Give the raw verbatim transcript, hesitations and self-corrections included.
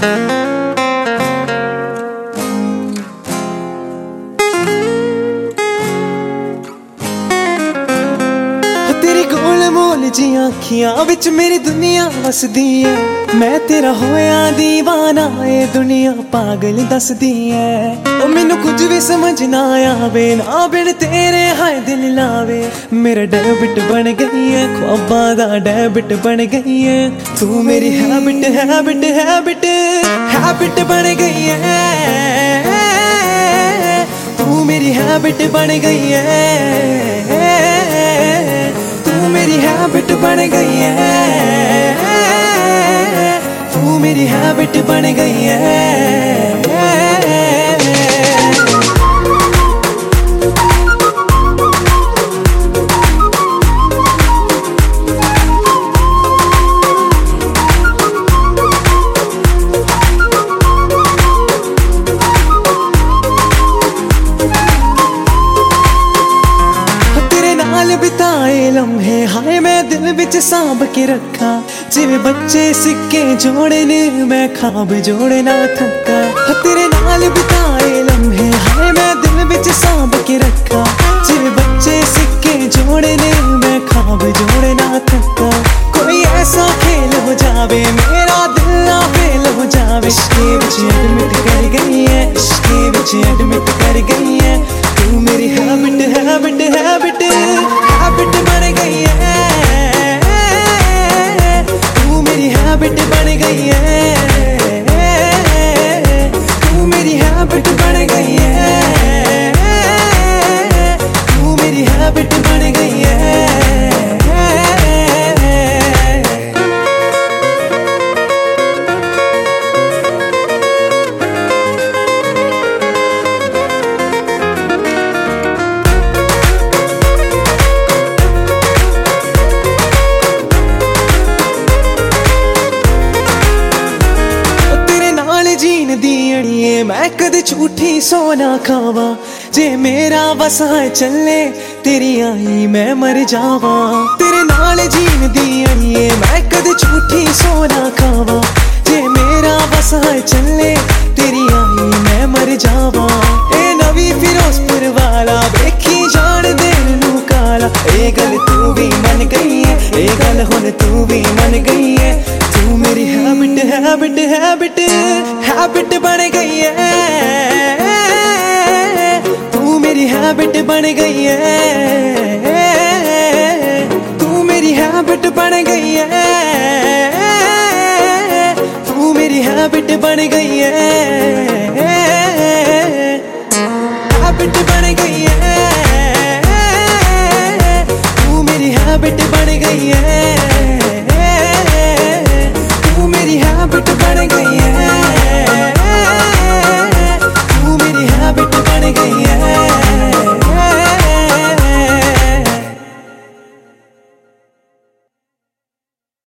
तेरी गोल मोल जी अखियां विच मेरी दुनिया वसदी है। मैं तेरा होया दीवाना, ए दुनिया पागल दसदी है। ओ मैनू कुछ भी समझ ना आवे, ना बिन तेरे हाय दिल लावे। मेरा डेबिट बन गई है, ख्वाबां दा डेबिट बन गई है। तू मेरी हैबिट हैबिट हैबिट हैबिट बन गई है। तू मेरी हैबिट बन गई है। मेरी हैबिट बन गई है। तू मेरी हैबिट बन गई है। बिताए लम्हे हाय मैं दिल विच सांभ के रखा। जिवें बच्चे सिक्के जोड़े ने मैं खाब जोड़े ना थका। तेरे नाल बिताए लम्हे हाय मैं दिल विच सांभ के रखा। जिवें बच्चे सिक्के जोड़े ने मैं खाब जोड़े ना थका। कोई ऐसा खेल हो जावे मेरा दिल ना फेल हो जावे। इश्के विच एडमिट कर गई है, इश्के विच एडमिट कर गई है। तू मेरी हैबिट हैबिट हैबिट हैबिट बन गई है। तू मेरी हैबिट बन गई है। तू मेरी हैबिट बन गई है। तू मेरी हैबिट बन गई है। जीन दी अड़िए मैं कद झूठी सोना खावा। जे मेरा वसा चले तेरी आई मैं मर जावा। तेरे नाल जीन दी अड़िए मैं कद झूठी सोना खावा। जे मेरा वसा चले तेरी आई मैं मर जावा। ए नवी फिरोजपुर वाला वेखी जान देन नू काला। ए गल तू भी मन गई है, ए गल हुण तू भी मन गई है। तू मेरी हैबिट हैबिट हैबिट हैबिट बन गई है। तू मेरी हैबिट बन गई है। तू मेरी हैबिट बन गई है। तू मेरी हैबिट बन गई है।